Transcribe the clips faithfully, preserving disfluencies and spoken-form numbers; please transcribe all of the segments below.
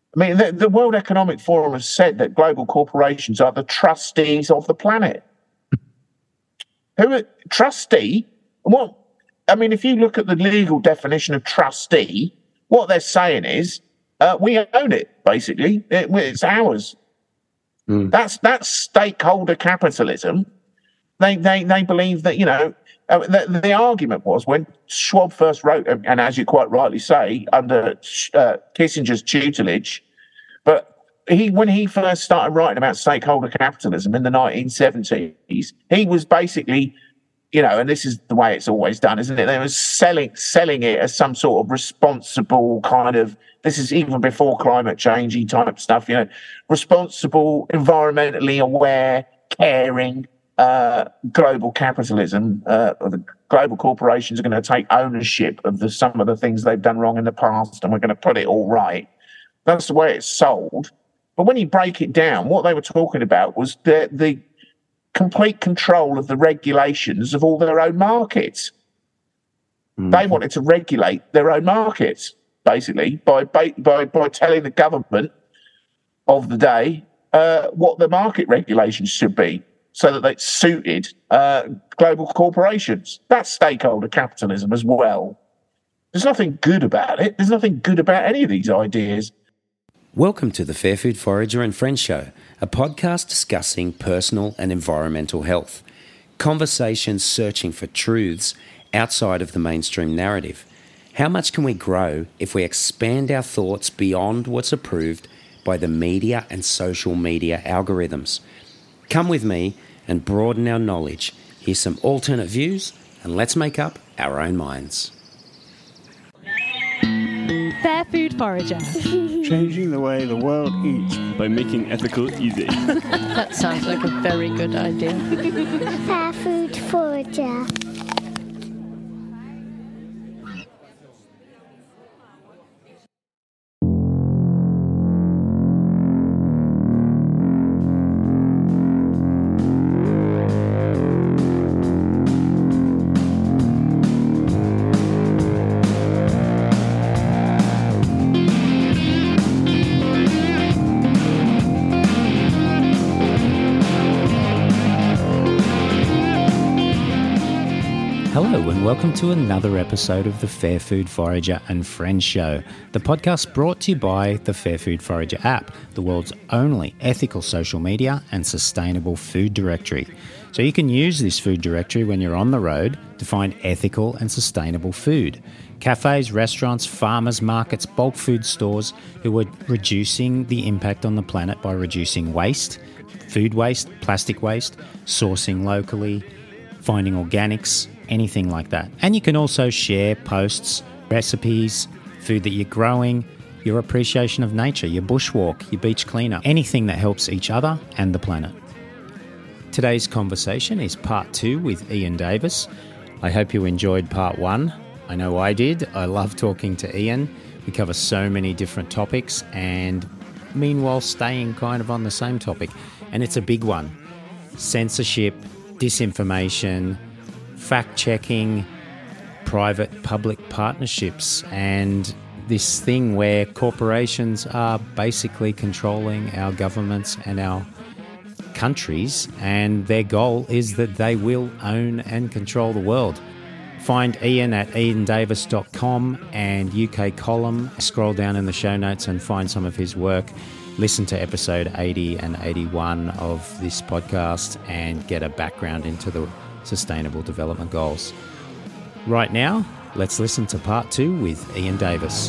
I mean, the, the World Economic Forum has said that global corporations are the trustees of the planet. Who are trustee? What? I mean, if you look at the legal definition of trustee, what they're saying is uh, we own it. Basically, it, it's ours. Mm. That's that's stakeholder capitalism. They they they believe that, you know. Uh, the, the argument was when Schwab first wrote, and as you quite rightly say, under uh, Kissinger's tutelage, but he when he first started writing about stakeholder capitalism in the nineteen seventies, he was basically, you know, and this is the way it's always done, isn't it? They were selling selling it as some sort of responsible kind of, this is even before climate changey type stuff, you know, responsible, environmentally aware, caring, Uh, global capitalism, uh, or the global corporations are going to take ownership of the, some of the things they've done wrong in the past, and we're going to put it all right. That's the way it's sold. But when you break it down, what they were talking about was the, the complete control of the regulations of all their own markets. Mm-hmm. They wanted to regulate their own markets, basically, by by by telling the government of the day uh, what the market regulations should be, so that they suited uh, global corporations. That's stakeholder capitalism as well. There's nothing good about it. There's nothing good about any of these ideas. Welcome to the Fair Food Forager and Friends Show, a podcast discussing personal and environmental health. Conversations searching for truths outside of the mainstream narrative. How much can we grow if we expand our thoughts beyond what's approved by the media and social media algorithms? Come with me and broaden our knowledge. Here's some alternate views, and let's make up our own minds. Fair Food Forager. Changing the way the world eats by making ethical easy. That sounds like a very good idea. Fair Food Forager. Welcome to another episode of the Fair Food Forager and Friends Show, the podcast brought to you by the Fair Food Forager app, the world's only ethical social media and sustainable food directory. So you can use this food directory when you're on the road to find ethical and sustainable food. Cafes, restaurants, farmers markets, bulk food stores who are reducing the impact on the planet by reducing waste, food waste, plastic waste, sourcing locally, finding organics, anything like that. And you can also share posts, recipes, food that you're growing, your appreciation of nature, your bushwalk, your beach cleanup, anything that helps each other and the planet. Today's conversation is part two with Ian Davis. I hope you enjoyed part one. I know I did. I love talking to Ian. We cover so many different topics and meanwhile staying kind of on the same topic. And it's a big one. Censorship, disinformation, fact-checking, private-public partnerships, and this thing where corporations are basically controlling our governments and our countries, and their goal is that they will own and control the world. Find Ian at ian davis dot com and U K Column. Scroll down in the show notes and find some of his work. Listen to episode eighty and eighty-one of this podcast and get a background into the Sustainable Development Goals. Right now, let's listen to part two with Ian Davis.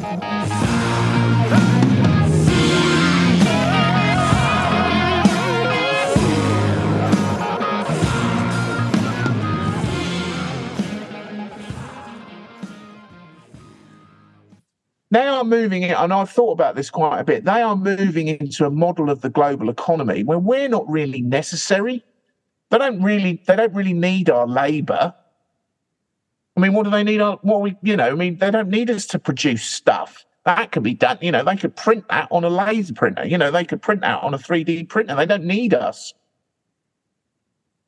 They are moving it, and I've thought about this quite a bit, they are moving into a model of the global economy where we're not really necessary. They don't really, they don't really need our labour. I mean, what do they need? Our, what we, you know, I mean, they don't need us to produce stuff. That can be done. You know, they could print that on a laser printer. You know, they could print that on a three D printer. They don't need us.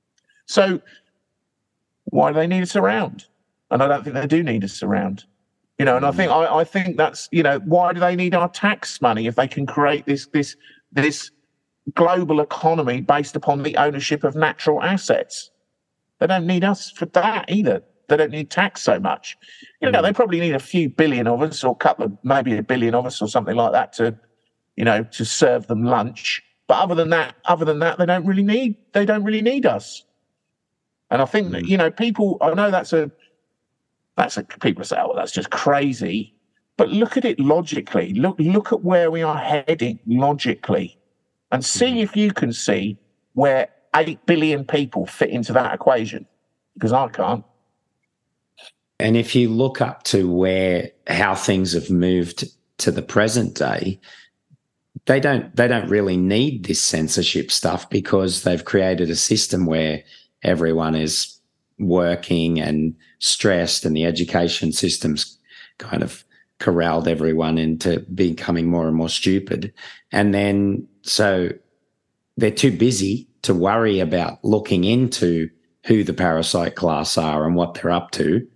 So why do they need us around? And I don't think they do need us around. You know, and I think I, I think that's, you know, why do they need our tax money if they can create this this this global economy based upon the ownership of natural assets? They don't need us for that either. They don't need tax so much. You know, they probably need a few billion of us, or a couple of, maybe a billion of us, or something like that, to, you know, to serve them lunch. But other than that, other than that, they don't really need. They don't really need us. And I think that, you know, people. I know that's a. That's a, people say, oh, well, that's just crazy. But look at it logically. Look, look at where we are heading logically, and see if you can see where eight billion people fit into that equation, because I can't. And if you look up to where how things have moved to the present day, they don't they don't really need this censorship stuff, because they've created a system where everyone is working and stressed, and the education system's kind of corralled everyone into becoming more and more stupid. And then so they're too busy to worry about looking into who the parasite class are and what they're up to,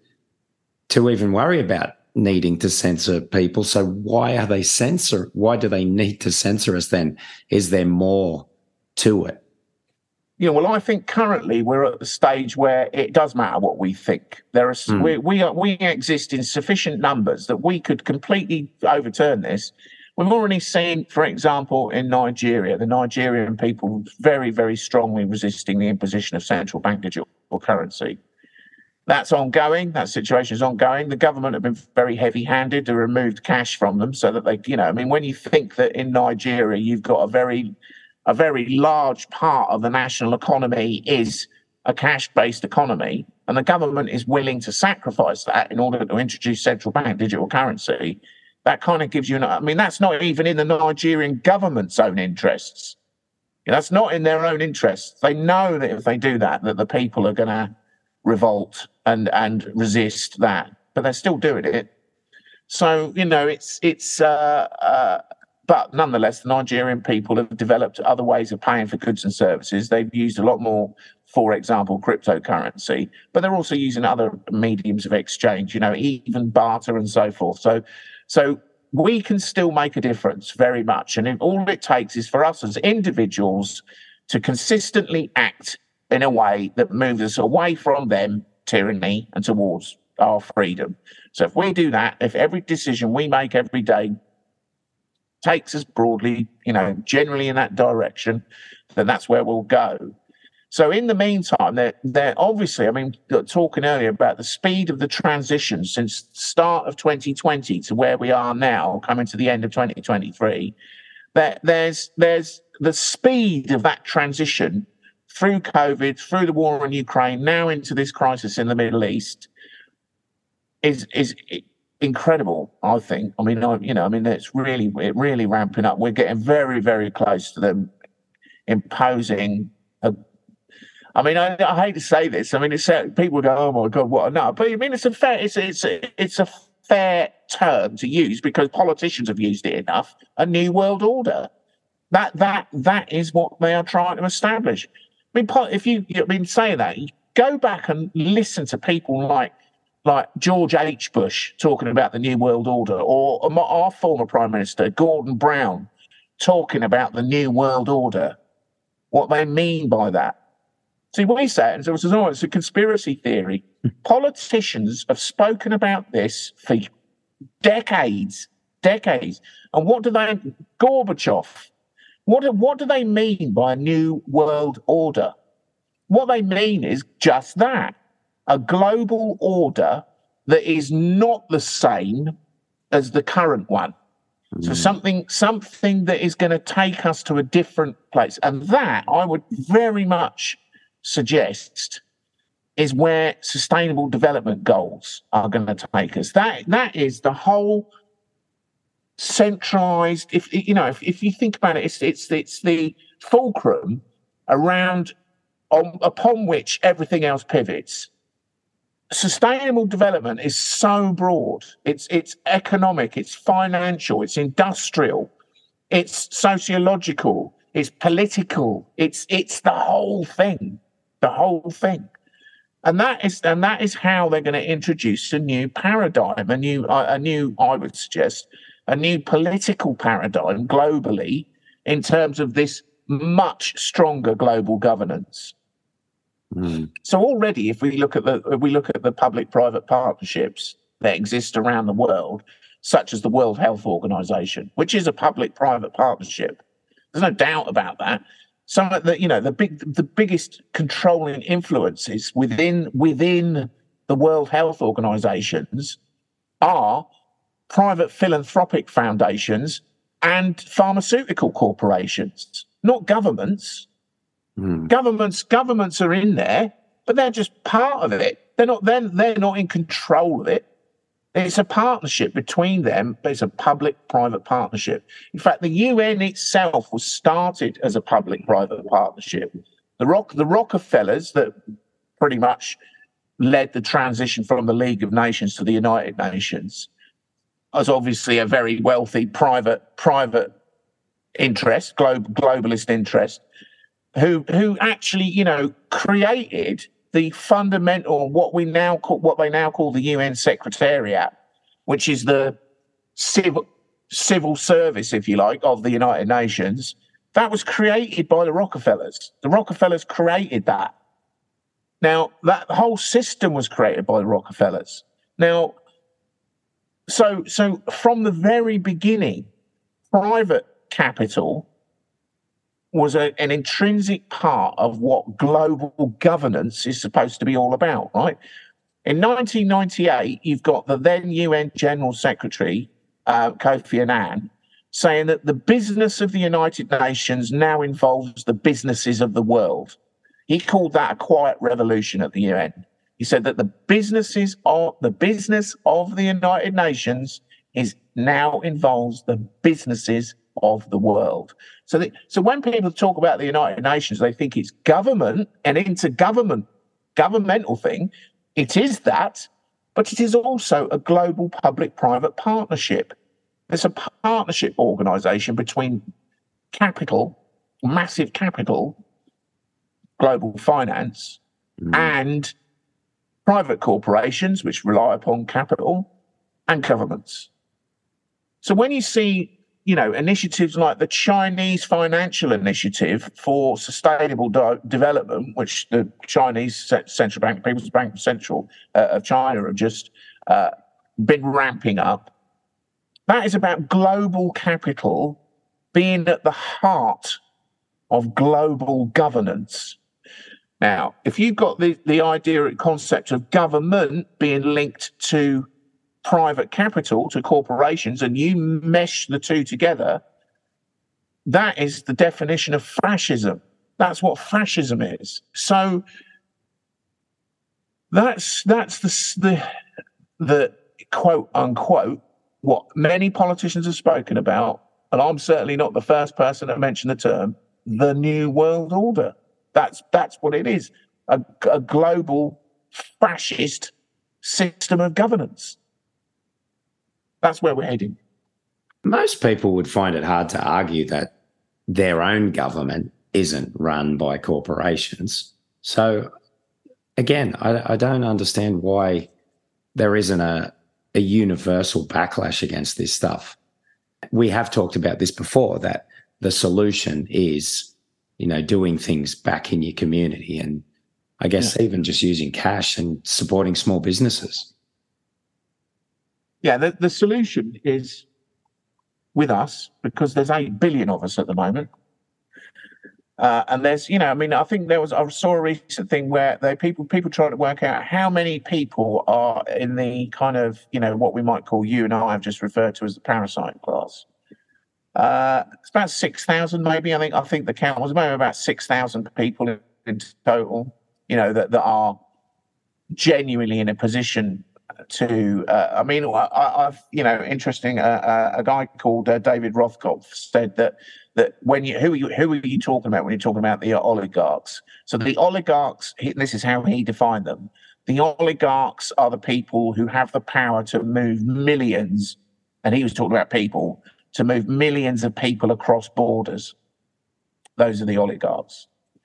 to even worry about needing to censor people. So why are they censor? Why do they need to censor us then? Is there more to it? Yeah, well, I think currently we're at the stage where it does matter what we think. There are mm. we we, are, we exist in sufficient numbers that we could completely overturn this. We've already seen, for example, in Nigeria, the Nigerian people very, very strongly resisting the imposition of central bank digital currency. That's ongoing. That situation is ongoing. The government have been very heavy-handed to remove cash from them, so that they, you know, I mean, when you think that in Nigeria you've got a very a very large part of the national economy is a cash-based economy, and the government is willing to sacrifice that in order to introduce central bank digital currency, that kind of gives you an, I mean, that's not even in the Nigerian government's own interests. That's not in their own interests. They know that if they do that, that the people are going to revolt and, and resist that, but they're still doing it. So, you know, it's, it's, uh, uh, but nonetheless, the Nigerian people have developed other ways of paying for goods and services. They've used a lot more, for example, cryptocurrency, but they're also using other mediums of exchange, you know, even barter and so forth. So, so we can still make a difference very much. And if all it takes is for us as individuals to consistently act in a way that moves us away from them tyranny and towards our freedom. So if we do that, if every decision we make every day takes us broadly, you know, generally in that direction, then that's where we'll go. So in the meantime, they're, they're obviously, I mean, talking earlier about the speed of the transition since the start of twenty twenty to where we are now, coming to the end of twenty twenty-three, that there's there's the speed of that transition through COVID, through the war in Ukraine, now into this crisis in the Middle East, is is incredible, I think. I mean, I, you know, I mean, it's really, it really ramping up. We're getting very, very close to them imposing a, I mean, I, I hate to say this. I mean, it's people go, "Oh my God, what?" No, but I mean, it's a fair, it's it's it's a fair term to use because politicians have used it enough. A new world order. That that that is what they are trying to establish. I mean, if you, I mean, saying that, you go back and listen to people like. like George H. Bush talking about the New World Order, or our former Prime Minister, Gordon Brown, talking about the New World Order, what they mean by that. See, we say it, and so oh, it's a conspiracy theory. Politicians have spoken about this for decades, decades. And what do they, Gorbachev, what, what do they mean by a New World Order? What they mean is just that. A global order that is not the same as the current one. Mm. So something something that is going to take us to a different place. And that, I would very much suggest, is where sustainable development goals are going to take us. That That is the whole centralized, if you know, if, if you think about it, it's, it's, it's the fulcrum around on, upon which everything else pivots. Sustainable development is so broad. It's it's economic, it's financial, it's industrial, it's sociological, it's political, it's it's the whole thing, the whole thing. And that is and that is how they're going to introduce a new paradigm, a new, uh, a new, I would suggest, a new political paradigm globally in terms of this much stronger global governance. Mm. So already, if we look at the if we look at the public-private partnerships that exist around the world, such as the World Health Organization, which is a public-private partnership, there's no doubt about that. Some of the, you know, the big, the biggest controlling influences within within the World Health Organizations are private philanthropic foundations and pharmaceutical corporations, not governments. Mm. Governments, governments are in there, but they're just part of it. They're not. They're, they're not in control of it. It's a partnership between them, but it's a public-private partnership. In fact, the U N itself was started as a public-private partnership. The Rock, the Rockefellers that pretty much led the transition from the League of Nations to the United Nations was obviously a very wealthy private private interest, glo- globalist interest, who who actually, you know, created the fundamental, what we now call, what they now call the U N Secretariat, which is the civil civil service, if you like, of the United Nations. That was created by the Rockefellers. The Rockefellers created that. Now, that whole system was created by the Rockefellers. Now, so so from the very beginning, private capital was a, an intrinsic part of what global governance is supposed to be all about, right? In nineteen ninety-eight, you've got the then U N General Secretary, uh, Kofi Annan, saying that the business of the United Nations now involves the businesses of the world. He called that a quiet revolution at the U N. He said that the businesses of the business of the United Nations is now involves the businesses of the world. So, the, so when people talk about the United Nations, they think it's government and intergovernment, governmental thing. It is that, but it is also a global public-private partnership. It's a partnership organisation between capital, massive capital, global finance, mm. and private corporations, which rely upon capital, and governments. So when you see, you know, initiatives like the Chinese Financial Initiative for Sustainable De- Development, which the Chinese Central Bank, People's Bank Central uh, of China have just uh, been ramping up, that is about global capital being at the heart of global governance. Now, if you've got the, the idea and concept of government being linked to private capital, to corporations, and you mesh the two together, that is the definition of fascism. That's what fascism is. So that's that's the the, the quote unquote what many politicians have spoken about, and I'm certainly not the first person to mention the term, the New World Order. That's that's what it is, a, a global fascist system of governance. That's where we're heading. Most people would find it hard to argue that their own government isn't run by corporations. So, again, I, I don't understand why there isn't a, a universal backlash against this stuff. We have talked about this before, that the solution is, you know, doing things back in your community, and I guess yeah. even just using cash and supporting small businesses. Yeah, the, the solution is with us, because there's eight billion of us at the moment. Uh, and there's, you know, I mean, I think there was, I saw a recent thing where they people people trying to work out how many people are in the kind of, you know, what we might call, you and I have just referred to as the parasite class. Uh, it's about six thousand, maybe. I think I think the count was maybe about six thousand people in, in total, you know, that, that are genuinely in a position to, uh, I mean, I, I've, you know, interesting, uh, uh, a guy called uh, David Rothkopf said that that when you, who are you, who are you talking about when you're talking about the oligarchs? So the oligarchs, he, this is how he defined them. The oligarchs are the people who have the power to move millions, and he was talking about people, to move millions of people across borders. Those are the oligarchs.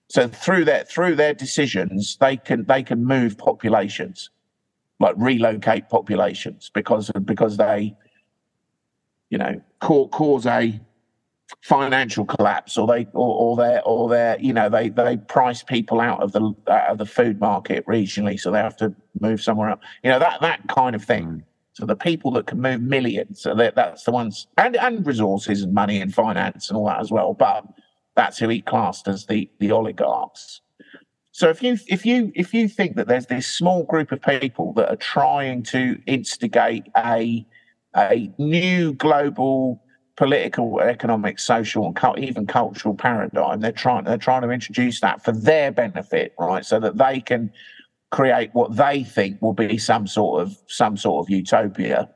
So through their through their decisions, they can they can move populations, like relocate populations, because because they, you know, cause, cause a financial collapse, or they or, or they or they you know they they price people out of the out of the food market regionally, so they have to move somewhere else. You know, that that kind of thing. Mm. So the people that can move millions, so that that's the ones, and and resources and money and finance and all that as well. But that's who he classed as the the oligarchs. So if you if you if you think that there's this small group of people that are trying to instigate a a new global political, economic, social, and cu- even cultural paradigm, they're trying they're trying to introduce that for their benefit, right? So that they can create what they think will be some sort of some sort of utopia,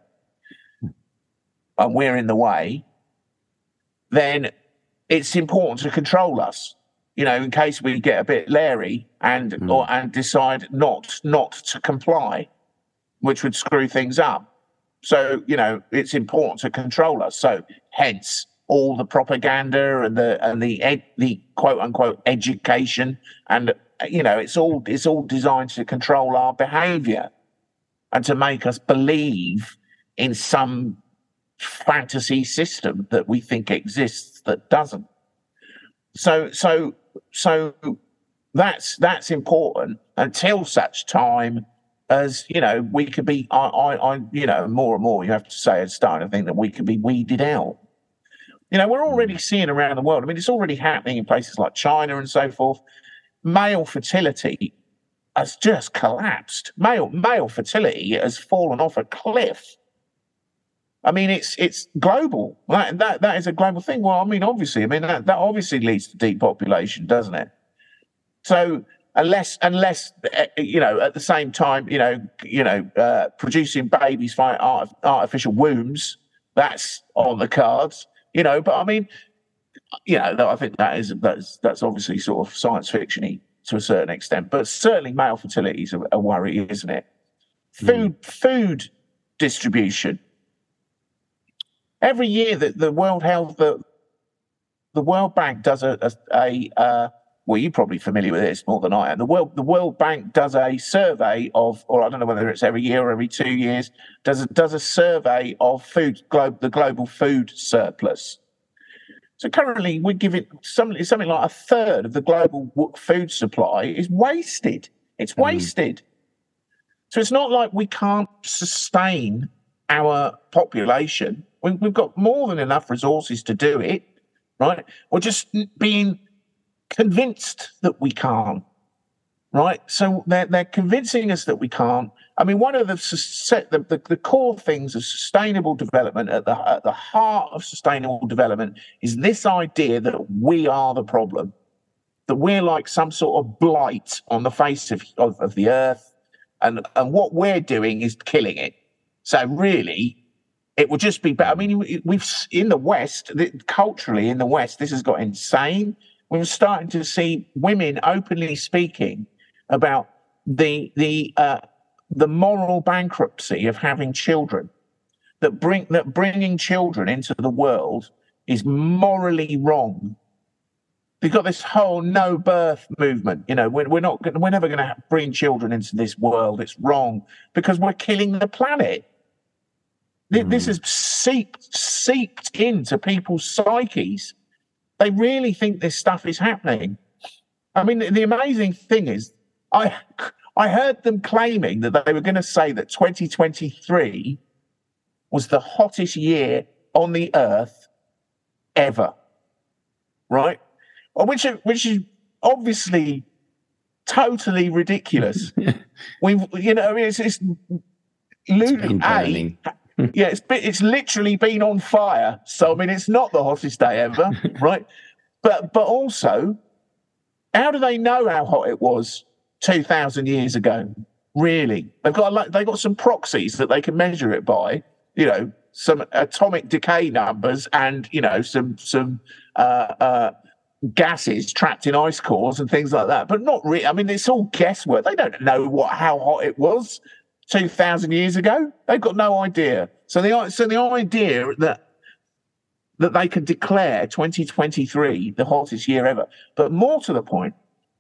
and we're in the way. Then it's important to control us, you know, in case we get a bit leery and mm. or and decide not not to comply, which would screw things up. So, you know, it's important to control us. So, hence all the propaganda and the and the ed, the quote unquote education, and you know, it's all it's all designed to control our behaviour and to make us believe in some fantasy system that we think exists that doesn't. So, so, so that's that's important until such time as, you know, we could be, I, I, I, you know, more and more, you have to say, it's starting to think that we could be weeded out. You know, we're already seeing around the world, I mean, it's already happening in places like China and so forth. Male fertility has just collapsed. Male male fertility has fallen off a cliff. I mean, it's it's global. That that that is a global thing. Well, I mean, obviously, I mean that, that obviously leads to depopulation, doesn't it? So unless unless you know, at the same time, you know, you know, uh, producing babies via art, artificial wombs, that's on the cards. You know, but I mean, you know, I think that is that's that's obviously sort of science fiction-y to a certain extent, but certainly male fertility is a, a worry, isn't it? Food mm. food distribution. Every year that the World Health the, the World Bank does a a, a uh, well, you're probably familiar with this more than I am. The World the World Bank does a survey of, or I don't know whether it's every year or every two years, does a, does a survey of food globe the global food surplus. So currently, we're giving something, something like a third of the global food supply is wasted. It's wasted. Mm. So it's not like we can't sustain our population. We, we've got more than enough resources to do it, right? We're just being convinced that we can't, right? So they're, they're convincing us that we can't. I mean, one of the, the, the, the core things of sustainable development, at the, at the heart of sustainable development, is this idea that we are the problem, that we're like some sort of blight on the face of, of, of the earth, and, and what we're doing is killing it. So really, it would just be better. I mean, we've in the West, culturally in the West, this has got insane. We're starting to see women openly speaking about the the uh, the moral bankruptcy of having children. That bring that bringing children into the world is morally wrong. We've got this whole no birth movement. You know, we're, we're not we're never going to bring children into this world. It's wrong because we're killing the planet. Mm. This has seeped seeped into people's psyches. They really think this stuff is happening. I mean, the amazing thing is, I I heard them claiming that they were going to say that twenty twenty-three was the hottest year on the earth ever, right? Which which is obviously totally ridiculous. We've, you know, I mean, it's, it's, it's been burning. A, yeah, it's it's literally been on fire. So I mean, it's not the hottest day ever, right? But but also, how do they know how hot it was two thousand years ago? Really, they've got they've got some proxies that they can measure it by. You know, some atomic decay numbers and you know some some uh, uh, gases trapped in ice cores and things like that. But not really. I mean, it's all guesswork. They don't know what how hot it was two thousand years ago. They've got no idea. So the so the idea that that they can declare twenty twenty-three the hottest year ever, but more to the point,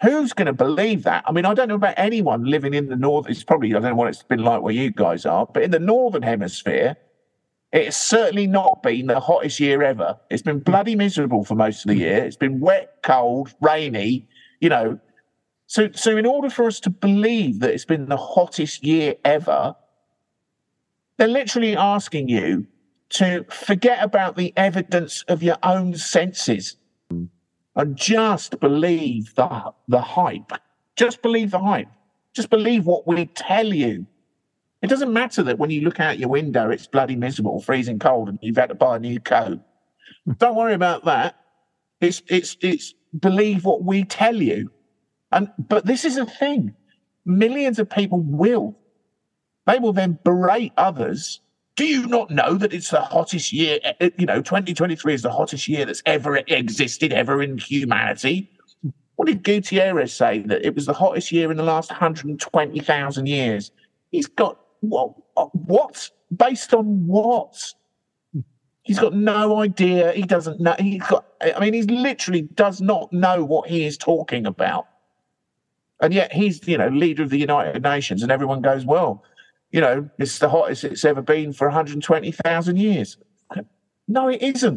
Who's going to believe that? I mean, I don't know about anyone living in the north. It's probably, I don't know what it's been like where you guys are, but in the northern hemisphere, it's certainly not been the hottest year ever. It's been bloody miserable for most of the year. It's been wet, cold, rainy, you know. So, so in order for us to believe that it's been the hottest year ever, they're literally asking you to forget about the evidence of your own senses and just believe the, the hype. Just believe the hype. Just believe what we tell you. It doesn't matter that when you look out your window, it's bloody miserable, freezing cold, and you've had to buy a new coat. Don't worry about that. It's it's it's believe what we tell you. And but this is a thing. Millions of people will. They will then berate others. Do you not know that it's the hottest year? You know, twenty twenty-three is the hottest year that's ever existed, ever in humanity. What did Gutierrez say? That it was the hottest year in the last one hundred twenty thousand years. He's got what? What? Based on what? He's got no idea. He doesn't know. He's got. I mean, he literally does not know what he is talking about. And yet he's, you know, leader of the United Nations, and everyone goes, well, you know, it's the hottest it's ever been for one hundred twenty thousand years. No, it isn't.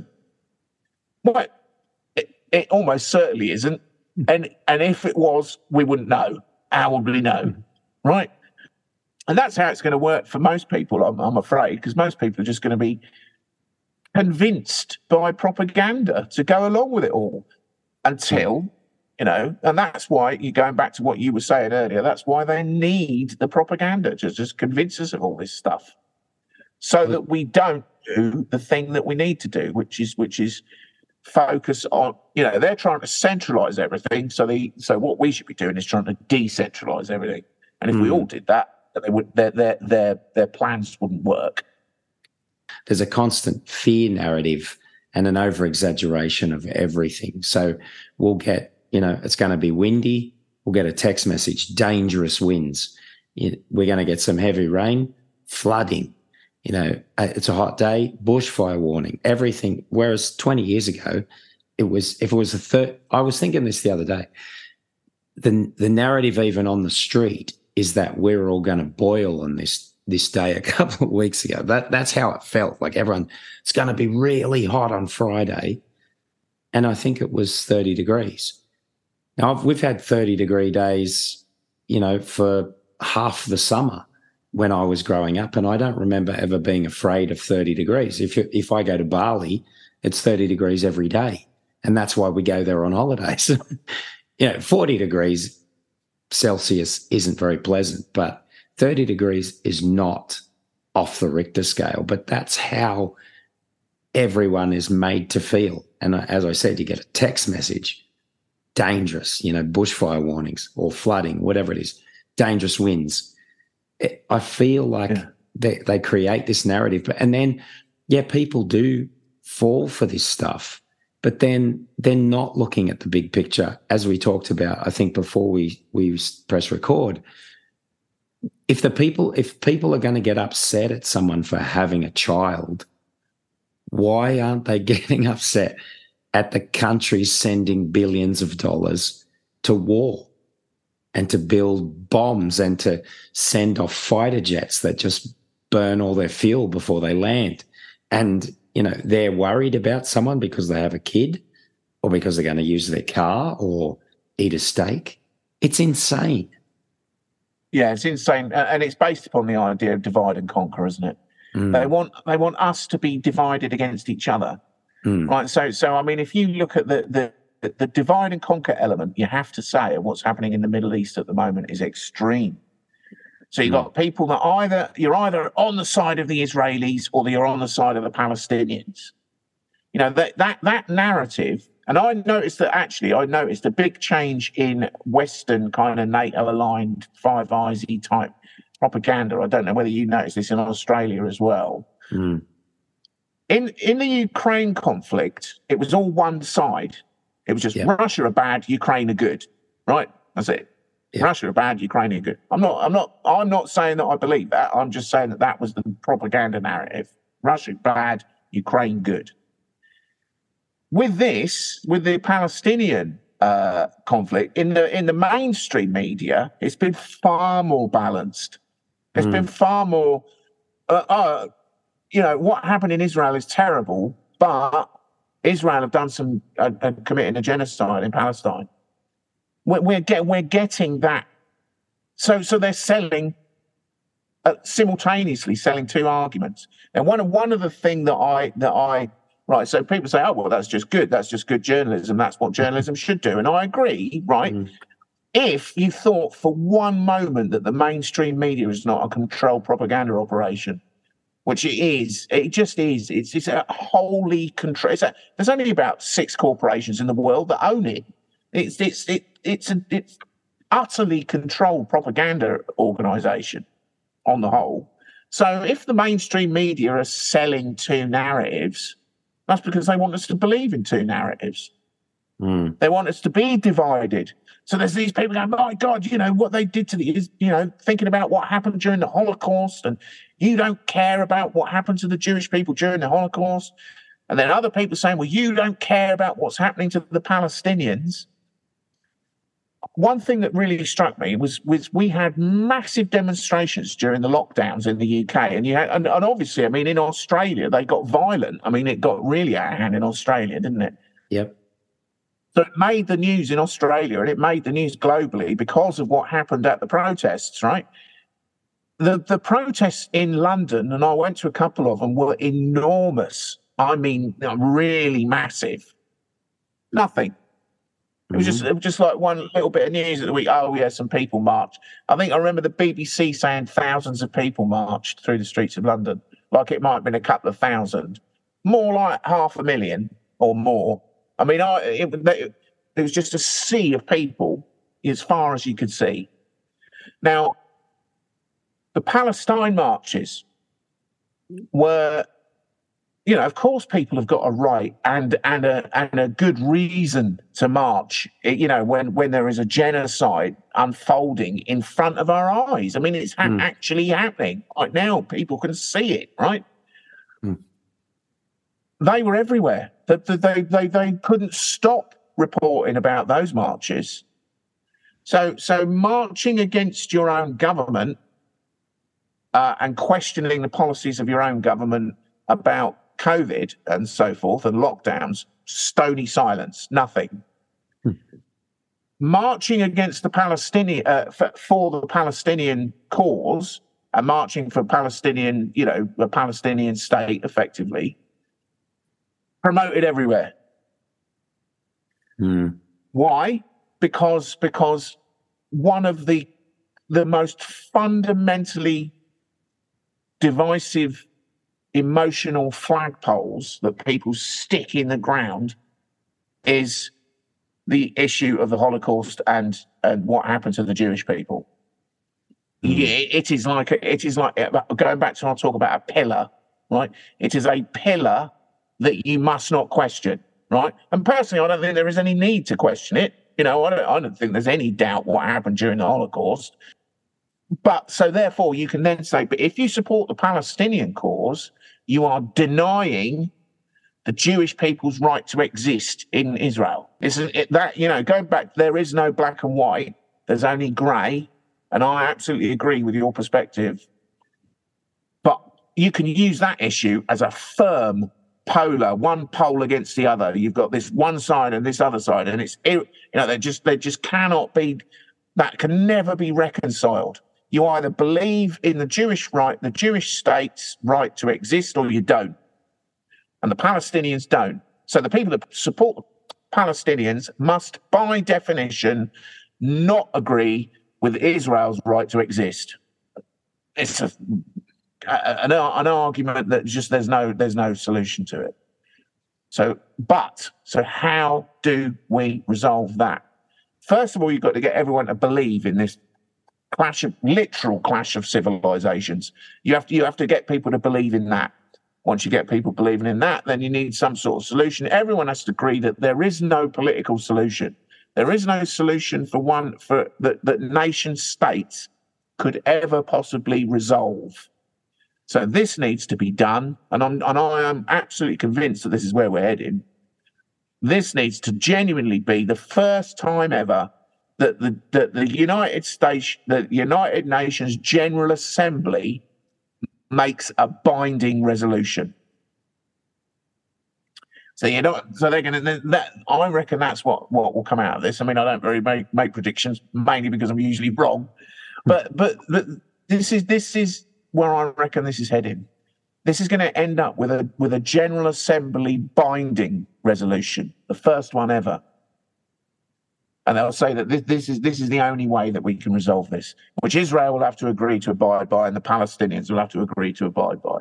Well, it, it almost certainly isn't. And and if it was, we wouldn't know. How would we know? Right? And that's how it's going to work for most people, I'm, I'm afraid, because most people are just going to be convinced by propaganda to go along with it all until, you know, and that's why, you're going back to what you were saying earlier, that's why they need the propaganda to just convince us of all this stuff so that we don't do the thing that we need to do, which is which is focus on, you know, they're trying to centralize everything. So the so what we should be doing is trying to decentralize everything. And if mm. we all did that, they would their their their their plans wouldn't work. There's a constant fear narrative and an over-exaggeration of everything. So we'll get, you know, it's going to be windy. We'll get a text message, dangerous winds. We're going to get some heavy rain, flooding. You know, it's a hot day, bushfire warning, everything. Whereas twenty years ago, it was, if it was a third, I was thinking this the other day, the, the narrative even on the street is that we're all going to boil on this this day a couple of weeks ago. That That's how it felt. Like everyone, it's going to be really hot on Friday. And I think it was thirty degrees. Now, I've, we've had thirty-degree days, you know, for half the summer when I was growing up, and I don't remember ever being afraid of thirty degrees. If if I go to Bali, it's thirty degrees every day, and that's why we go there on holidays. You know, forty degrees Celsius isn't very pleasant, but thirty degrees is not off the Richter scale. But that's how everyone is made to feel. And as I said, you get a text message, dangerous, you know, bushfire warnings or flooding, whatever it is, dangerous winds. I feel like yeah. they, they create this narrative. And then, yeah, people do fall for this stuff, but then they're not looking at the big picture. As we talked about, I think before we, we press record, if the people, if people are going to get upset at someone for having a child, why aren't they getting upset at the country sending billions of dollars to war and to build bombs and to send off fighter jets that just burn all their fuel before they land? And, you know, they're worried about someone because they have a kid or because they're going to use their car or eat a steak. It's insane. Yeah, it's insane. And it's based upon the idea of divide and conquer, isn't it? Mm. They want they want us to be divided against each other. Mm. Right. So so I mean, if you look at the, the the divide and conquer element, you have to say what's happening in the Middle East at the moment is extreme. So you've got people that either you're either on the side of the Israelis or you're on the side of the Palestinians. You know, that that that narrative, and I noticed that actually I noticed a big change in Western kind of NATO aligned Five Eyes-y type propaganda. I don't know whether you noticed this in Australia as well. Mm. In in the Ukraine conflict, it was all one side. It was just yeah. Russia are bad, Ukraine are good. Right? That's it. Yeah. Russia are bad, Ukraine are good. I'm not. I'm not. I'm not saying that I believe that. I'm just saying that that was the propaganda narrative. Russia bad, Ukraine good. With this, with the Palestinian uh, conflict. In the in the mainstream media, it's been far more balanced. It's mm. been far more. Uh, uh, you know, what happened in Israel is terrible, but Israel have done some uh, uh, committing a genocide in Palestine. We're we're, get, we're getting that. So so they're selling uh, simultaneously selling two arguments. And one of one of the thing that I that I right. So people say, oh well, that's just good. That's just good journalism. That's what journalism should do. And I agree. Right. Mm. If you thought for one moment that the mainstream media is not a controlled propaganda operation, which it is, it just is. It's it's a wholly control. It's a, there's only about six corporations in the world that own it. It's it's it it's a, it's utterly controlled propaganda organisation on the whole. So if the mainstream media are selling two narratives, that's because they want us to believe in two narratives. Mm. They want us to be divided. So there's these people going, my God, you know, what they did to the, you know, thinking about what happened during the Holocaust, and you don't care about what happened to the Jewish people during the Holocaust. And then other people saying, well, you don't care about what's happening to the Palestinians. One thing that really struck me was, was we had massive demonstrations during the lockdowns in the U K. And, you had, and, and obviously, I mean, in Australia, they got violent. I mean, it got really out of hand in Australia, didn't it? Yep. So it made the news in Australia and it made the news globally because of what happened at the protests, right? The, the protests in London, and I went to a couple of them, were enormous. I mean, really massive. Nothing. It was just it was just like one little bit of news of the week. Oh, yeah, some people marched. I think I remember the B B C saying thousands of people marched through the streets of London, like it might have been a couple of thousand. More like half a million or more. I mean, I it, it, it was just a sea of people as far as you could see. Now, the Palestine marches were, you know, of course, people have got a right and and a and a good reason to march. You know, when when there is a genocide unfolding in front of our eyes. I mean, it's ha- mm. actually happening right now. People can see it, right? Mm. They were everywhere. They, they they they couldn't stop reporting about those marches. So so marching against your own government uh, and questioning the policies of your own government about COVID and so forth and lockdowns, stony silence, nothing. Hmm. Marching against the Palestinian uh, for, for the Palestinian cause and marching for Palestinian, you know, a Palestinian state effectively, promoted everywhere. Hmm. Why? Because because one of the the most fundamentally divisive emotional flagpoles that people stick in the ground is the issue of the Holocaust and, and what happened to the Jewish people. Mm. Yeah, it is like a, it is like going back to our talk about a pillar, right? It is a pillar that you must not question, right? And personally, I don't think there is any need to question it. You know, I don't, I don't think there's any doubt what happened during the Holocaust. But so therefore, you can then say, but if you support the Palestinian cause, you are denying the Jewish people's right to exist in Israel. Isn't it that, you know, going back, there is no black and white, there's only grey, and I absolutely agree with your perspective. But you can use that issue as a firm polar, one pole against the other. You've got this one side and this other side, and it's, you know, they just they just cannot be, that can never be reconciled. You either believe in the Jewish right, the Jewish state's right to exist, or you don't. And the Palestinians don't. So the people that support the Palestinians must, by definition, not agree with Israel's right to exist. It's a, a, an, an argument that just there's no there's no solution to it. So, but so how do we resolve that? First of all, you've got to get everyone to believe in this clash of literal clash of civilizations. You have to you have to get people to believe in that. Once you get people believing in that, then you need some sort of solution. Everyone has to agree that there is no political solution. There is no solution for one for that that nation states could ever possibly resolve. So this needs to be done, and I'm and I am absolutely convinced that this is where we're heading. this needs to genuinely be the first time ever that the that the United States, the United Nations General Assembly makes a binding resolution. So you know, so they're going to. That I reckon that's what, what will come out of this. I mean, I don't very make, make predictions, mainly because I'm usually wrong. But but but this is this is where I reckon this is heading. This is going to end up with a with a General Assembly binding resolution, the first one ever. And they'll say that this, this is this is the only way that we can resolve this, which Israel will have to agree to abide by, and the Palestinians will have to agree to abide by.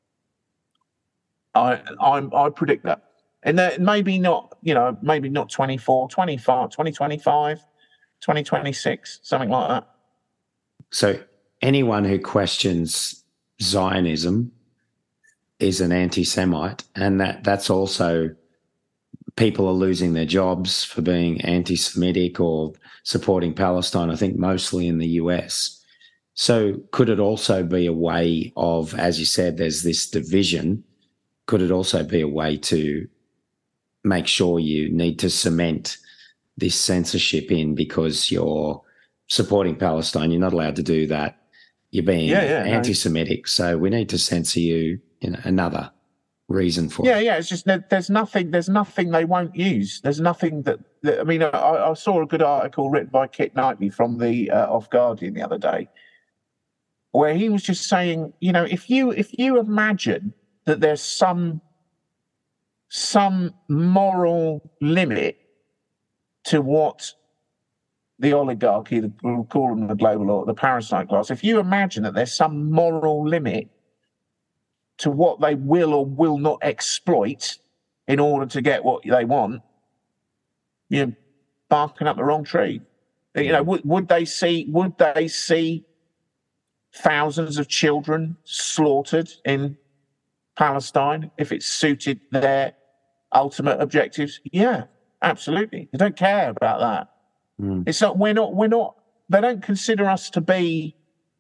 I I, I predict that. And that maybe not, you know, maybe not twenty-four, twenty-five, twenty twenty-five, twenty twenty-six, something like that. So anyone who questions Zionism is an anti-Semite, and that that's also people are losing their jobs for being anti-Semitic or supporting Palestine, I think mostly in the U S. So could it also be a way of, as you said, there's this division, could it also be a way to make sure you need to cement this censorship in because you're supporting Palestine? You're not allowed to do that. You're being yeah, yeah, anti-Semitic. No. So we need to censor you in another reason for yeah, it. Yeah, It's just that there's nothing, there's nothing they won't use. There's nothing that, that I mean, I, I saw a good article written by Kit Knightley from the uh, Off Guardian the other day, where he was just saying, you know, if you if you imagine that there's some some moral limit to what the oligarchy, the, we'll call them the global or the parasite class, if you imagine that there's some moral limit to what they will or will not exploit in order to get what they want, you're barking up the wrong tree. You know, would, would they see would they see thousands of children slaughtered in Palestine if it suited their ultimate objectives? Yeah, absolutely. They don't care about that. Mm. It's not. We're not. We're not. They don't consider us to be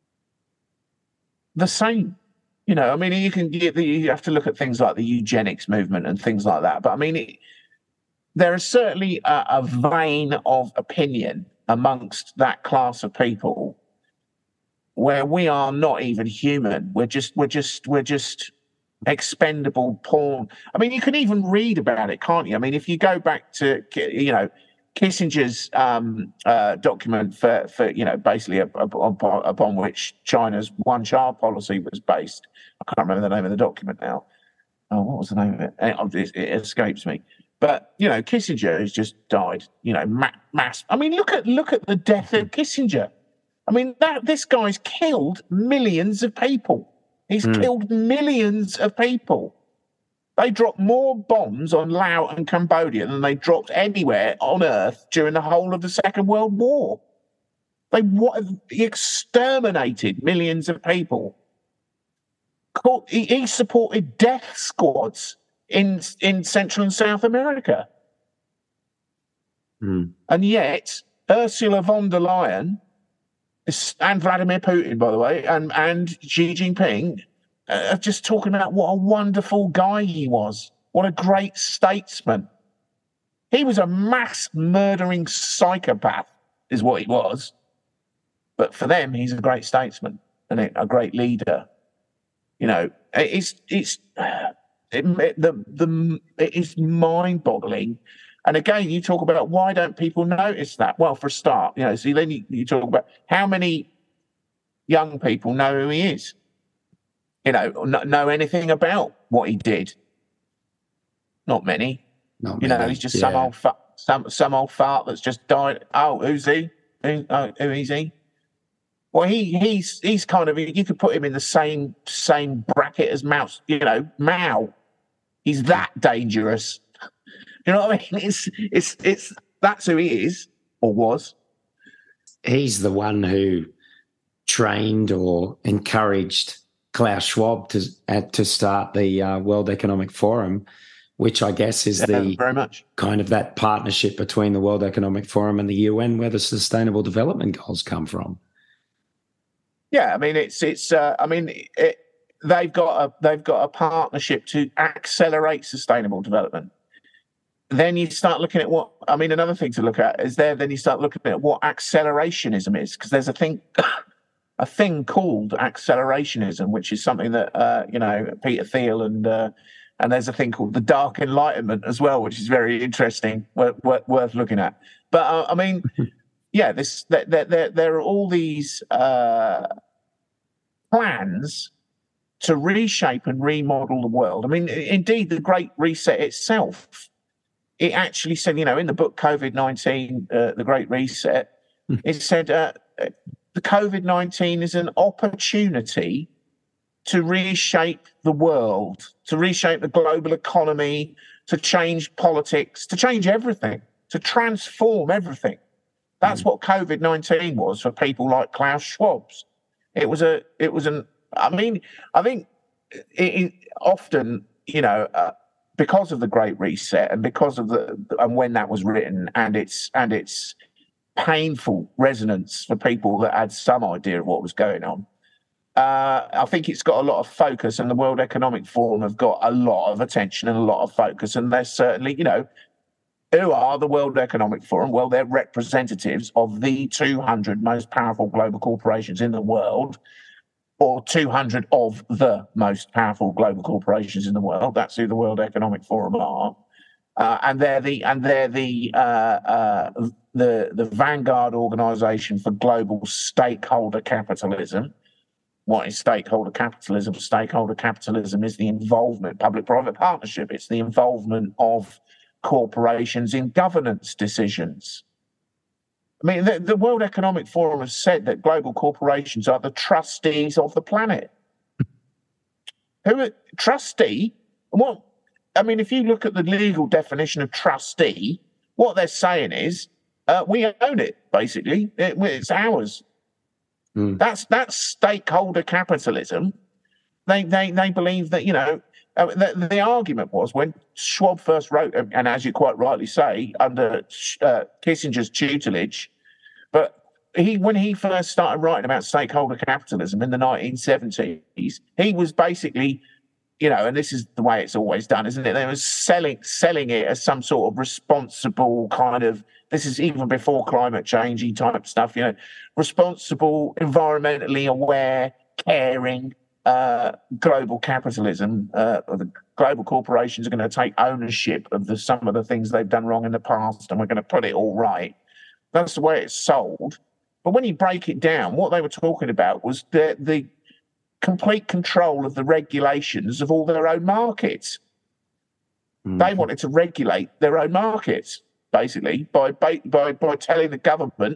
the same. You know, I mean, you can get the, you have to look at things like the eugenics movement and things like that. But I mean, it, there is certainly a, a vein of opinion amongst that class of people where we are not even human. We're just, we're just, we're just expendable pawn. I mean, you can even read about it, can't you? I mean, if you go back to, you know, Kissinger's um, uh, document for, for, you know, basically upon, upon which China's one-child policy was based. I can't remember the name of the document now. Oh, what was the name of it? It, it escapes me. But, you know, Kissinger has just died, you know, ma- mass. I mean, look at look at the death of Kissinger. I mean, that this guy's killed millions of people. He's mm. killed millions of people. They dropped more bombs on Laos and Cambodia than they dropped anywhere on Earth during the whole of the Second World War. They what, exterminated millions of people. He, he supported death squads in, in Central and South America. Mm. And yet, Ursula von der Leyen, and Vladimir Putin, by the way, and, and Xi Jinping, Uh, just talking about what a wonderful guy he was. What a great statesman. He was a mass murdering psychopath, is what he was. But for them, he's a great statesman and a great leader. You know, it's it's it, it, the the it is mind-boggling. And again, you talk about why don't people notice that? Well, for a start, you know, see, then you, you talk about how many young people know who he is. You know, know anything about what he did? Not many. Not you many. know, he's just yeah. some old fa- some some old fart that's just died. Oh, who's he? Who, oh, who is he? Well, he he's he's kind of, you could put him in the same same bracket as Mao. You know, Mao. He's that dangerous. You know what I mean? It's it's it's that's who he is or was. He's the one who trained or encouraged Klaus Schwab to uh, to start the uh, World Economic Forum, which I guess is yeah, the very much kind of that partnership between the World Economic Forum and the U N, where the Sustainable Development Goals come from. Yeah, I mean it's it's. Uh, I mean it, they've got a they've got a partnership to accelerate sustainable development. then you start looking at what, I mean, another thing to look at is there, then you start looking at what accelerationism is, because there's a thing, a thing called accelerationism, which is something that, uh, you know, Peter Thiel and, uh, and there's a thing called the Dark Enlightenment as well, which is very interesting, worth, worth looking at. But, uh, I mean, yeah, this there, there, there are all these uh, plans to reshape and remodel the world. I mean, indeed, the Great Reset itself, it actually said, you know, in the book COVID nineteen, uh, The Great Reset, it said uh, the COVID nineteen is an opportunity to reshape the world, to reshape the global economy, to change politics, to change everything, to transform everything. That's mm. what COVID nineteen was for people like Klaus Schwab's. It was a, it was an, I mean, I think it, it often, you know, uh, because of the Great Reset and because of the, and when that was written and its, and its painful resonance for people that had some idea of what was going on, Uh, I think it's got a lot of focus, and the World Economic Forum have got a lot of attention and a lot of focus. And they're certainly, you know, who are the World Economic Forum? Well, they're representatives of the two hundred most powerful global corporations in the world, or two hundred of the most powerful global corporations in the world. That's who the World Economic Forum are. Uh, and they're the and they're the uh, uh, the the vanguard organisation for global stakeholder capitalism. What is stakeholder capitalism? Stakeholder capitalism is the involvement, public-private partnership. It's the involvement of corporations in governance decisions. I mean, the, the World Economic Forum has said that global corporations are the trustees of the planet. Who are trustee? What? I mean, if you look at the legal definition of trustee, what they're saying is uh, we own it. Basically, it, it's ours. Mm. That's that's stakeholder capitalism. They they they believe that, you know, uh, the, the argument was when Schwab first wrote, and as you quite rightly say, under uh, Kissinger's tutelage, but he when he first started writing about stakeholder capitalism in the nineteen seventies, he was basically, you know, and this is the way it's always done, isn't it? They were selling selling it as some sort of responsible kind of, this is even before climate changey type stuff, you know, responsible, environmentally aware, caring, uh, global capitalism. Uh, the global corporations are going to take ownership of the, some of the things they've done wrong in the past, and we're going to put it all right. That's the way it's sold. But when you break it down, what they were talking about was the, the complete control of the regulations of all their own markets. Mm-hmm. They wanted to regulate their own markets, basically, by by by telling the government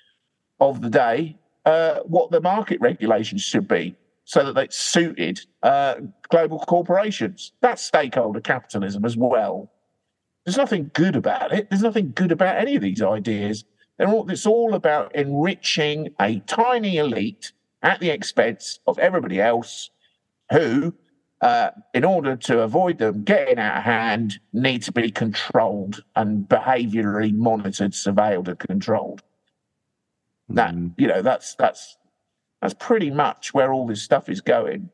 of the day uh, what the market regulations should be, so that they suited uh, global corporations. That's stakeholder capitalism as well. There's nothing good about it. There's nothing good about any of these ideas. They're all, it's all about enriching a tiny elite at the expense of everybody else who, uh, in order to avoid them getting out of hand, need to be controlled and behaviourally monitored, surveilled and controlled. That, mm. you know, that's that's that's pretty much where all this stuff is going.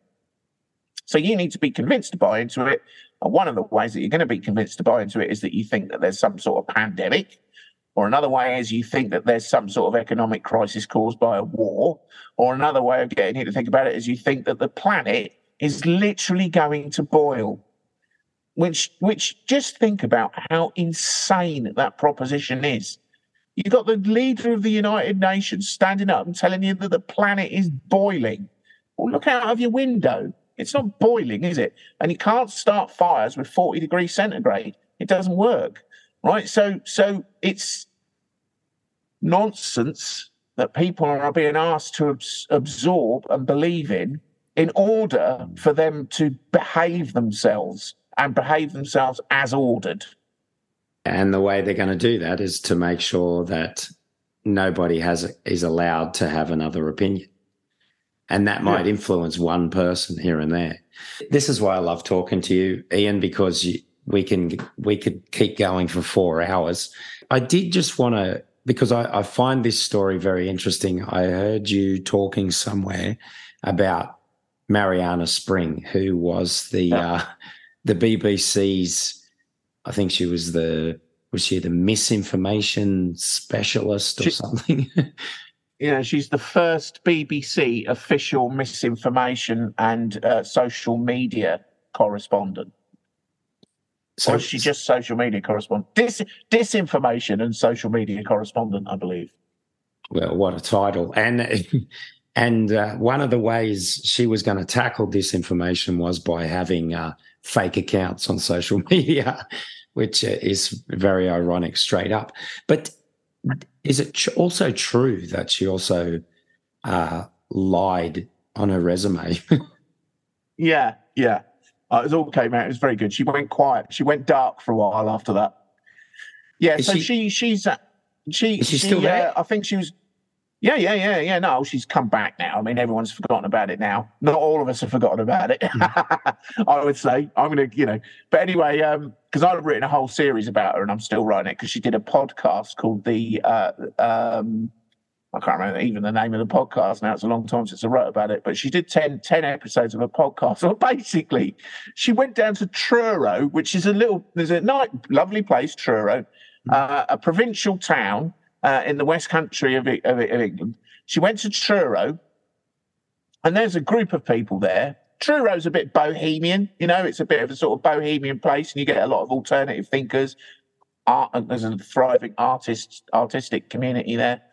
So you need to be convinced to buy into it. And one of the ways that you're going to be convinced to buy into it is that you think that there's some sort of pandemic. Or another way is you think that there's some sort of economic crisis caused by a war. Or another way of getting you to think about it is you think that the planet is literally going to boil. Which, which just think about how insane that proposition is. You've got the leader of the United Nations standing up and telling you that the planet is boiling. Well, look out of your window. It's not boiling, is it? And you can't start fires with forty degrees centigrade. It doesn't work. Right, so so it's nonsense that people are being asked to abs- absorb and believe in in order for them to behave themselves and behave themselves as ordered. And the way they're going to do that is to make sure that nobody has is allowed to have another opinion. And that might yeah. influence one person here and there. This is why I love talking to you, Ian, because you, we can we could keep going for four hours. I did just want to, because I, I find this story very interesting. I heard you talking somewhere about Mariana Spring, who was the yeah. uh, the B B C's I think she was the was she the misinformation specialist or She- something? Yeah, she's the first B B C official misinformation and uh, social media correspondent. So Or is she just social media correspondent? Dis- disinformation and social media correspondent, I believe. well, what a title! And and uh, one of the ways she was going to tackle disinformation was by having uh, fake accounts on social media, which uh, is very ironic, straight up. But is it tr- also true that she also uh, lied on her resume? Yeah, yeah. Uh, it was all came out. It was very good. She went quiet. She went dark for a while after that. Yeah, Is so she- she, she's uh, she Is she still there? Uh, I think she was. Yeah, yeah, yeah, yeah. No, she's come back now. I mean, everyone's forgotten about it now. Not all of us have forgotten about it. I would say I'm going to, you know. But anyway, um, because I've written a whole series about her, and I'm still writing it because she did a podcast called the. Uh, um, I can't remember even the name of the podcast now. It's a long time since I wrote about it, but she did ten, ten episodes of a podcast. So basically, she went down to Truro, which is a little, there's a nice, lovely place, Truro, uh, a provincial town uh, in the West Country of, of, of England. She went to Truro, and there's a group of people there. Truro's a bit bohemian, you know, it's a bit of a sort of bohemian place, and you get a lot of alternative thinkers. Art, and there's a thriving artist, artistic community there.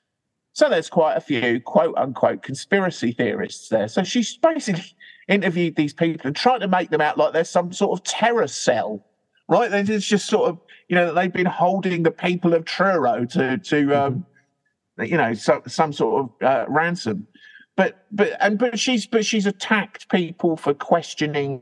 So there's quite a few quote unquote conspiracy theorists there. So she's basically interviewed these people and tried to make them out like there's some sort of terror cell, right? It's just sort of, you know, that they've been holding the people of Truro to, to um, you know, so, some sort of uh, ransom. But but and but she's but she's attacked people for questioning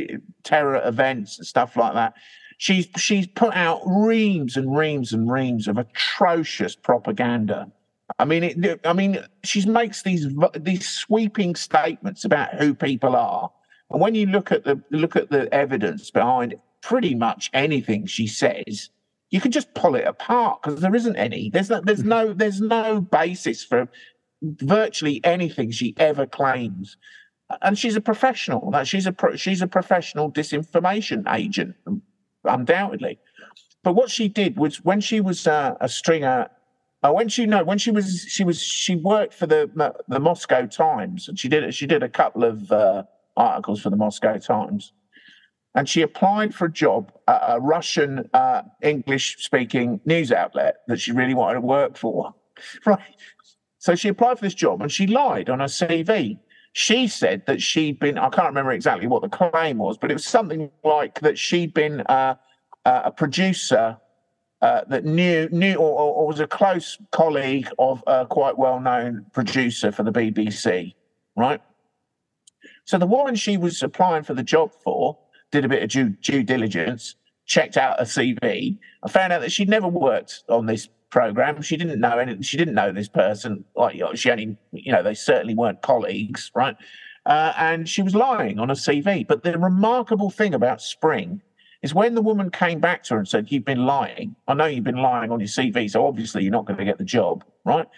terror events and stuff like that. She's she's put out reams and reams and reams of atrocious propaganda. I mean, it, I mean, she makes these these sweeping statements about who people are, and when you look at the look at the evidence behind pretty much anything she says, you can just pull it apart because there isn't any. There's no, there's no there's no basis for virtually anything she ever claims, and she's a professional. That she's a pro, she's a professional disinformation agent, undoubtedly. But what she did was when she was uh, a stringer. Uh, when she no, when she was she was she worked for the the Moscow Times, and she did she did a couple of uh, articles for the Moscow Times, and she applied for a job at a Russian uh, English speaking news outlet that she really wanted to work for, right? So she applied for this job, and she lied on her C V. She said that she'd been I can't remember exactly what the claim was, but it was something like that she'd been uh, uh, a producer. Uh, that knew knew or, or was a close colleague of a quite well-known producer for the B B C, right? So the woman she was applying for the job for did a bit of due, due diligence, checked out her C V, and found out that she'd never worked on this program. She didn't know any. She didn't know this person. Like she only, you know, they certainly weren't colleagues, right? Uh, and she was lying on her C V. But the remarkable thing about Spring is when the woman came back to her and said, "You've been lying. I know you've been lying on your C V, so obviously you're not going to get the job," right?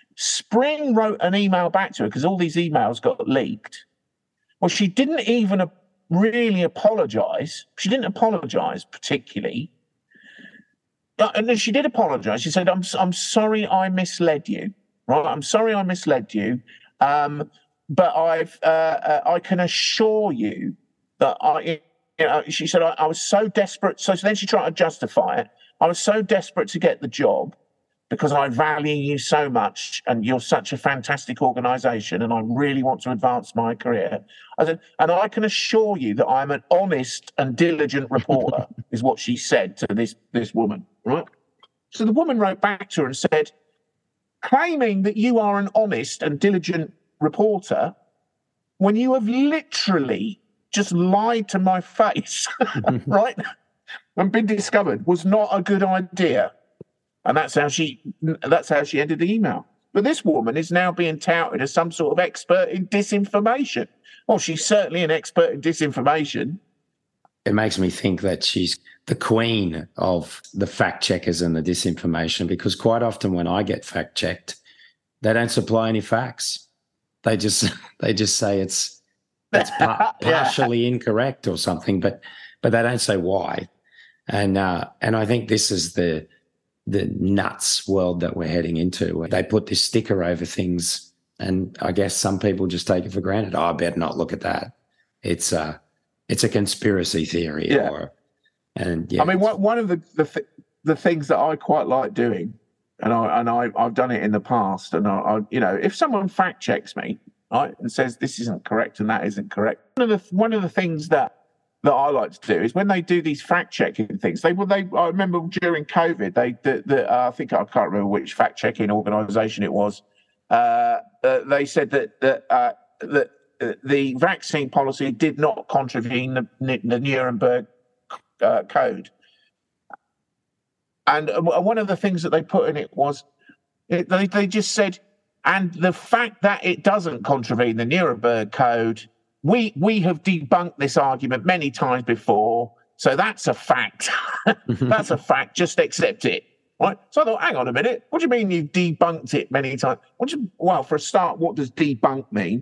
Spring wrote an email back to her because all these emails got leaked. Well, she didn't even really apologise. She didn't apologise particularly. And then she did apologise. She said, I'm, I'm sorry I misled you, right? I'm sorry I misled you. Um, but I've, uh, uh, I can assure you that I... You know, she said, I, I was so desperate. So then she tried to justify it. I was so desperate to get the job because I value you so much and you're such a fantastic organisation and I really want to advance my career. I said, and I can assure you that I'm an honest and diligent reporter, is what she said to this, this woman, right? So the woman wrote back to her and said, claiming that you are an honest and diligent reporter when you have literally just lied to my face, right? And been discovered was not a good idea. And that's how she that's how she ended the email. But this woman is now being touted as some sort of expert in disinformation. Well, she's certainly an expert in disinformation. It makes me think that she's the queen of the fact checkers and the disinformation, because quite often when I get fact checked, they don't supply any facts. They just they just say it's That's par- partially yeah. incorrect or something, but but they don't say why. And uh, and I think this is the the nuts world that we're heading into, where they put this sticker over things, and I guess some people just take it for granted. Oh, I better not look at that. It's a it's a conspiracy theory. Yeah. Or, and yeah, I mean, one one of the the, th- the things that I quite like doing, and I and I I've done it in the past, and I, I you know, if someone fact checks me, right, and says this isn't correct and that isn't correct, one of the one of the things that that I like to do is when they do these fact checking things. They well, they I remember during COVID, they the, the uh, I think I can't remember which fact checking organisation it was. Uh, uh, they said that that uh, that uh, the vaccine policy did not contravene the, the Nuremberg uh, Code, and uh, one of the things that they put in it was it, they they just said, and the fact that it doesn't contravene the Nuremberg Code. We we have debunked this argument many times before, so that's a fact. That's a fact. Just accept it, right? So I thought, hang on a minute. What do you mean you debunked it many times? What do you, well, for a start, what does debunk mean?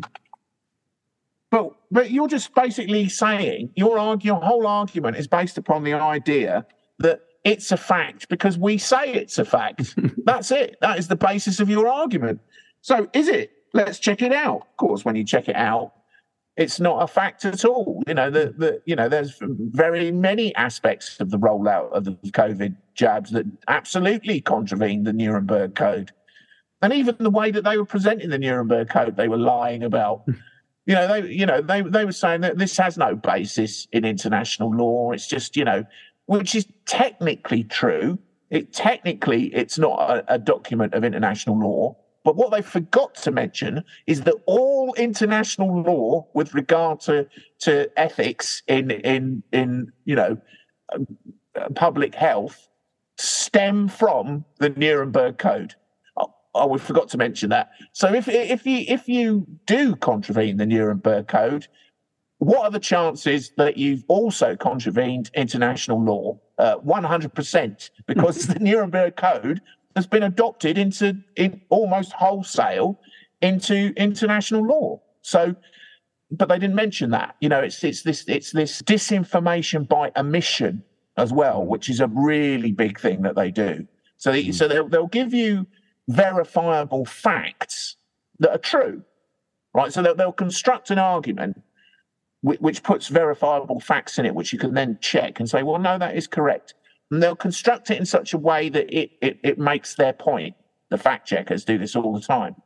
But but you're just basically saying your argue, your whole argument is based upon the idea that it's a fact because we say it's a fact. That's it. That is the basis of your argument. So is it? Let's check it out. Of course, when you check it out, it's not a fact at all. You know, the, the you know, there's very many aspects of the rollout of the COVID jabs that absolutely contravene the Nuremberg Code. And even the way that they were presenting the Nuremberg Code, they were lying about. You know, they you know, they they were saying that this has no basis in international law. It's just, you know, which is technically true. It technically it's not a, a document of international law. But what they forgot to mention is that all international law with regard to, to ethics in in in you know uh, public health stem from the Nuremberg Code. Oh, oh, we forgot to mention that. So if if you if you do contravene the Nuremberg Code, what are the chances that you've also contravened international law? Uh, one hundred percent, because the Nuremberg Code has been adopted into in almost wholesale into international law. So, but they didn't mention that. You know, it's it's this it's this disinformation by omission as well, which is a really big thing that they do. So, they, so they'll they'll give you verifiable facts that are true, right? So they'll, they'll construct an argument which, which puts verifiable facts in it, which you can then check and say, well, no, that is correct. And they'll construct it in such a way that it, it, it makes their point. The fact checkers do this all the time.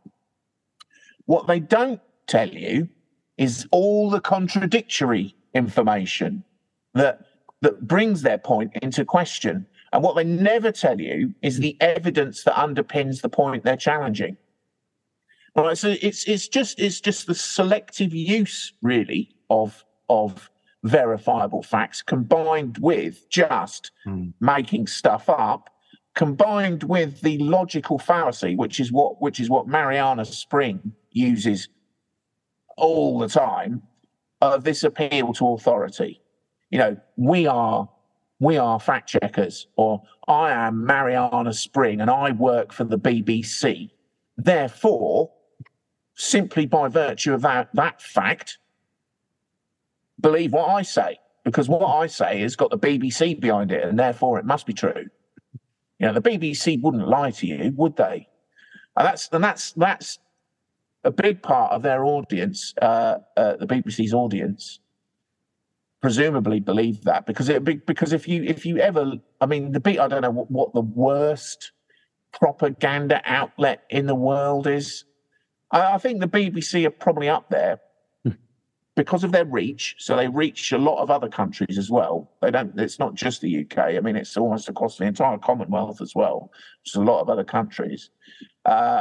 What they don't tell you is all the contradictory information that that brings their point into question. And what they never tell you is the evidence that underpins the point they're challenging. All right, so it's it's just it's just the selective use really of of verifiable facts combined with just mm. making stuff up, combined with the logical fallacy, which is what which is what Mariana Spring uses all the time, of this appeal to authority. You know, we are we are fact checkers, or I am Mariana Spring and I work for the B B C. Therefore, simply by virtue of that that fact, believe what I say, because what I say has got the B B C behind it, and therefore it must be true. You know, the B B C wouldn't lie to you, would they? And that's and that's that's a big part of their audience, uh, uh, the B B C's audience, presumably believe that, because it because if you if you ever, I mean, the I don't know what, what the worst propaganda outlet in the world is. I, I think the B B C are probably up there. Because of their reach, so they reach a lot of other countries as well. They don't. It's not just the U K. I mean, it's almost across the entire Commonwealth as well. There's a lot of other countries, uh,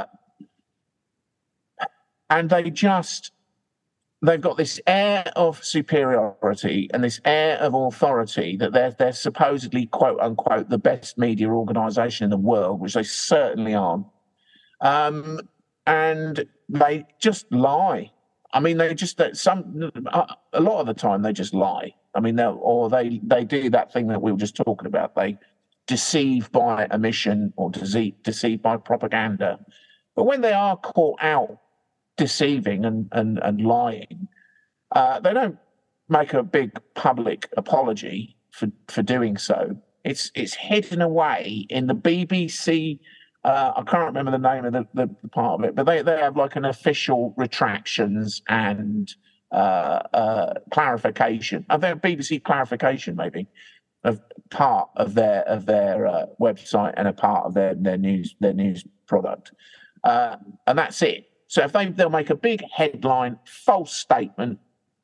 and they just they've got this air of superiority and this air of authority that they're they're supposedly quote unquote the best media organisation in the world, which they certainly aren't. Um, and they just lie. I mean, they just some a lot of the time they just lie. I mean, or they they do that thing that we were just talking about. They deceive by omission or deceive deceive by propaganda. But when they are caught out deceiving and and, and lying, uh, they don't make a big public apology for, for doing so. It's it's hidden away in the B B C. Uh, I can't remember the name of the, the, the part of it, but they, they have like an official retractions and uh, uh, clarification. I think B B C clarification maybe of part of their of their uh, website and a part of their their news their news product, uh, and that's it. So if they they'll make a big headline false statement,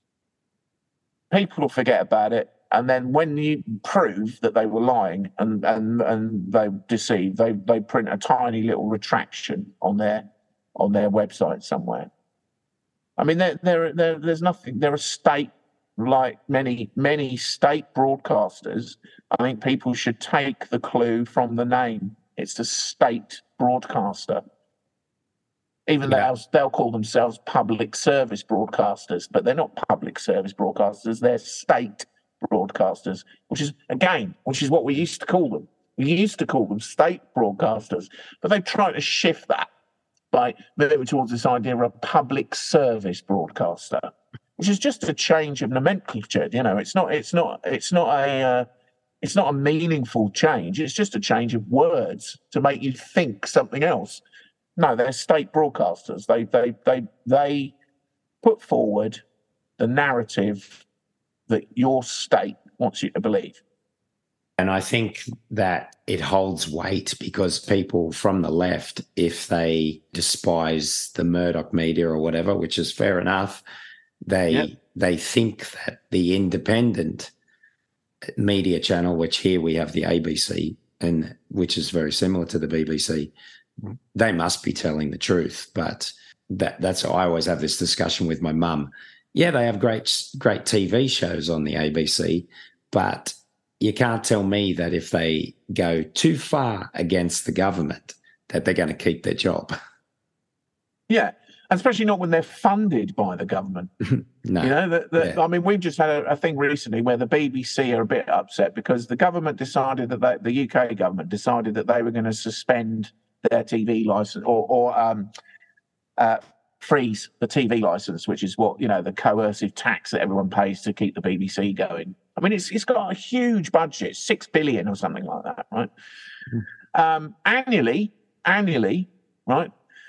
people will forget about it. And then when you prove that they were lying and, and, and they deceived, they, they print a tiny little retraction on their on their website somewhere. I mean, they're, they're, they're, there's nothing. They're a state, like many many state broadcasters. I think people should take the clue from the name. It's a state broadcaster. Even Yeah. though they'll call themselves public service broadcasters, but they're not public service broadcasters. They're state broadcasters, which is, again, which is what we used to call them. We used to call them state broadcasters, but they've tried to shift that by moving towards this idea of a public service broadcaster, which is just a change of nomenclature. You know, it's not, it's not, it's not a, uh, it's not a meaningful change. It's just a change of words to make you think something else. No, they're state broadcasters. They, they, they, they put forward the narrative that your state wants you to believe. And I think that it holds weight because people from the left, if they despise the Murdoch media or whatever, which is fair enough, they Yep. they think that the independent media channel, which here we have the A B C, and which is very similar to the B B C, they must be telling the truth. But that that's I always have this discussion with my mum. Yeah, they have great great T V shows on the A B C, but you can't tell me that if they go too far against the government that they're going to keep their job. Yeah, especially not when they're funded by the government. No. You know, the, the, Yeah. I mean, we've just had a, a thing recently where the B B C are a bit upset because the government decided that they, the U K government decided that they were going to suspend their T V license or, or um, uh, freeze the T V license, which is what, you know, the coercive tax that everyone pays to keep the B B C going. I mean, it's it's got a huge budget, six billion or something like that, right? Mm-hmm. Um, annually, annually, right?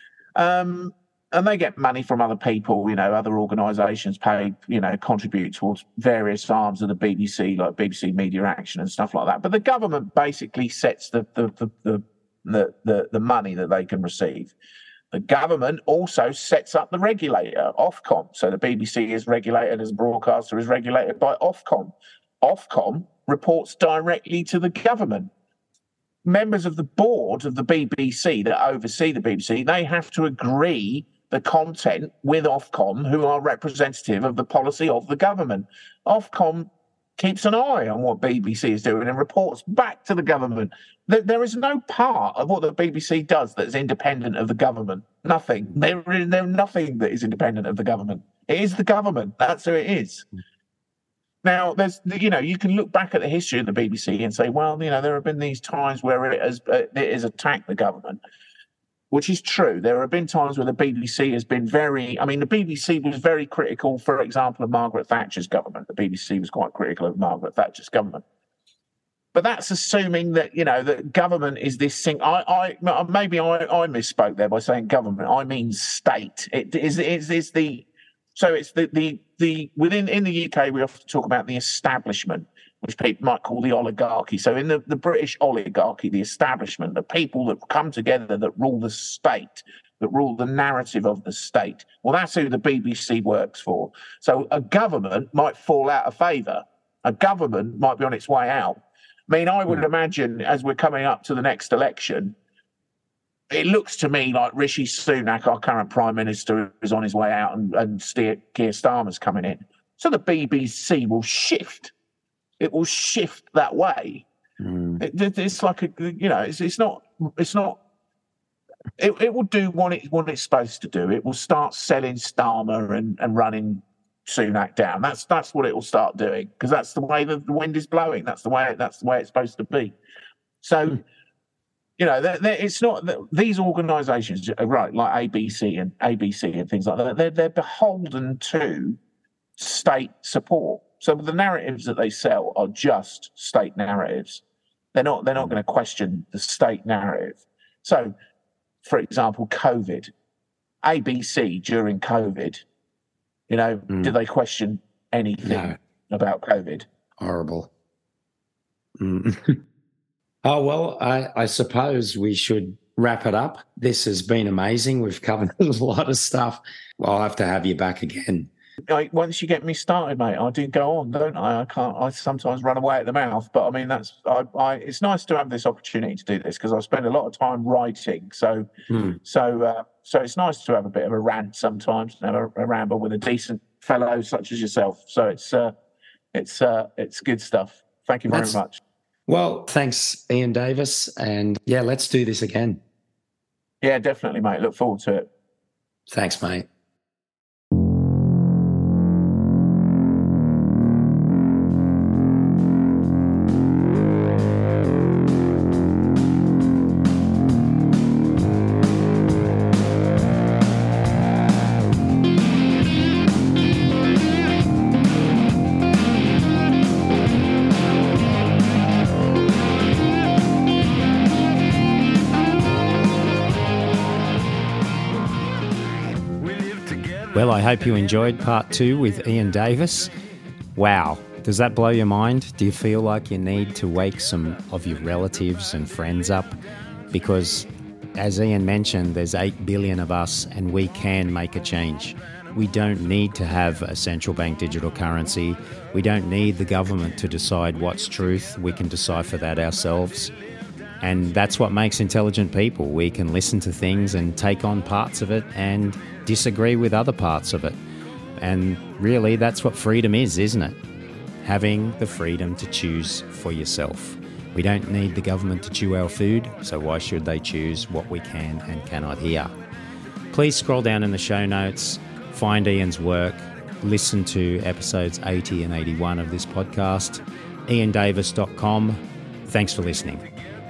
Um, and they get money from other people, you know, other organisations pay, you know, contribute towards various arms of the B B C, like B B C Media Action and stuff like that. But the government basically sets the the the the the, the, the money that they can receive. The government also sets up the regulator, Ofcom. So the B B C is regulated as a broadcaster, is regulated by Ofcom. Ofcom reports directly to the government. Members of the board of the B B C that oversee the B B C, they have to agree the content with Ofcom, who are representative of the policy of the government. Ofcom keeps an eye on what B B C is doing and reports back to the government. There, there is no part of what the B B C does that is independent of the government. Nothing. There is there nothing that is independent of the government. It is the government. That's who it is. Now, there's, you know, you can look back at the history of the B B C and say, well, you know, there have been these times where it has uh, it has attacked the government, which is true. There have been times where the B B C has been very, I mean, the B B C was very critical, for example, of Margaret Thatcher's government. The B B C was quite critical of Margaret Thatcher's government. But that's assuming that, you know, that government is this thing. I, I maybe I, I misspoke there by saying government. I mean state. It is is is the so it's the the the within in the U K we often talk about the establishment, which people might call the oligarchy. So in the, the British oligarchy, the establishment, the people that come together that rule the state, that rule the narrative of the state. Well, that's who the B B C works for. So a government might fall out of favour. A government might be on its way out. I mean, I would imagine as we're coming up to the next election, it looks to me like Rishi Sunak, our current Prime Minister, is on his way out and, and Keir Starmer's coming in. So the B B C will shift. It will shift that way. Mm. It, it's like a, you know, it's, it's not, it's not. It, it will do what it what it's supposed to do. It will start selling Starmer and, and running Sunak down. That's that's what it will start doing because that's the way the, the wind is blowing. That's the way that's the way it's supposed to be. So, mm. you know, they're, they're, it's not that these organisations, right, like A B C and A B C and things like that. They're they're beholden to state support. So the narratives that they sell are just state narratives. They're not. They're not going to question the state narrative. So, for example, COVID, A B C during COVID. You know, mm. did they question anything no. about COVID? Horrible. Mm. Oh, well, I, I suppose we should wrap it up. This has been amazing. We've covered a lot of stuff. Well, I'll have to have you back again. Like, once you get me started, mate, I do go on, don't I? I can't. I sometimes run away at the mouth, but I mean, that's. I. I it's nice to have this opportunity to do this because I spend a lot of time writing. So, mm. so, uh, so it's nice to have a bit of a rant sometimes, and have a, a ramble with a decent fellow such as yourself. So it's, uh, it's, uh, it's good stuff. Thank you very that's, much. Well, thanks, Ian Davis, and yeah, let's do this again. Yeah, definitely, mate. Look forward to it. Thanks, mate. Well, I hope you enjoyed part two with Ian Davis. Wow, does that blow your mind? Do you feel like you need to wake some of your relatives and friends up? Because, as Ian mentioned, there's eight billion of us and we can make a change. We don't need to have a central bank digital currency. We don't need the government to decide what's truth. We can decipher that ourselves. And that's what makes intelligent people. We can listen to things and take on parts of it and disagree with other parts of it. And really, that's what freedom is, isn't it? Having the freedom to choose for yourself. We don't need the government to chew our food, so why should they choose what we can and cannot hear? Please scroll down in the show notes, find Ian's work, listen to episodes eighty and eighty-one of this podcast, ian davis dot com. Thanks for listening.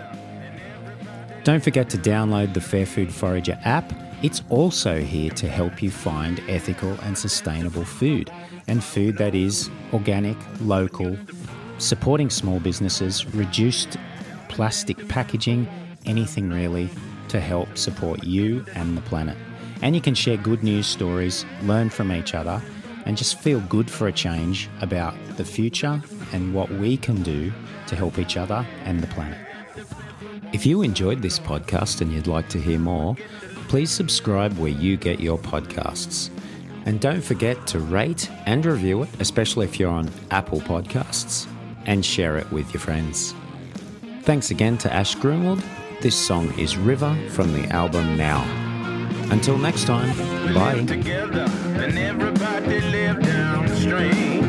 Don't forget to download the Fair Food Forager app. It's also here to help you find ethical and sustainable food, and food that is organic, local, supporting small businesses, reduced plastic packaging, anything really to help support you and the planet. And you can share good news stories, learn from each other, and just feel good for a change about the future and what we can do to help each other and the planet. If you enjoyed this podcast and you'd like to hear more, please subscribe where you get your podcasts. And don't forget to rate and review it, especially if you're on Apple Podcasts, and share it with your friends. Thanks again to Ash Greenwood. This song is River from the album Now. Until next time, bye.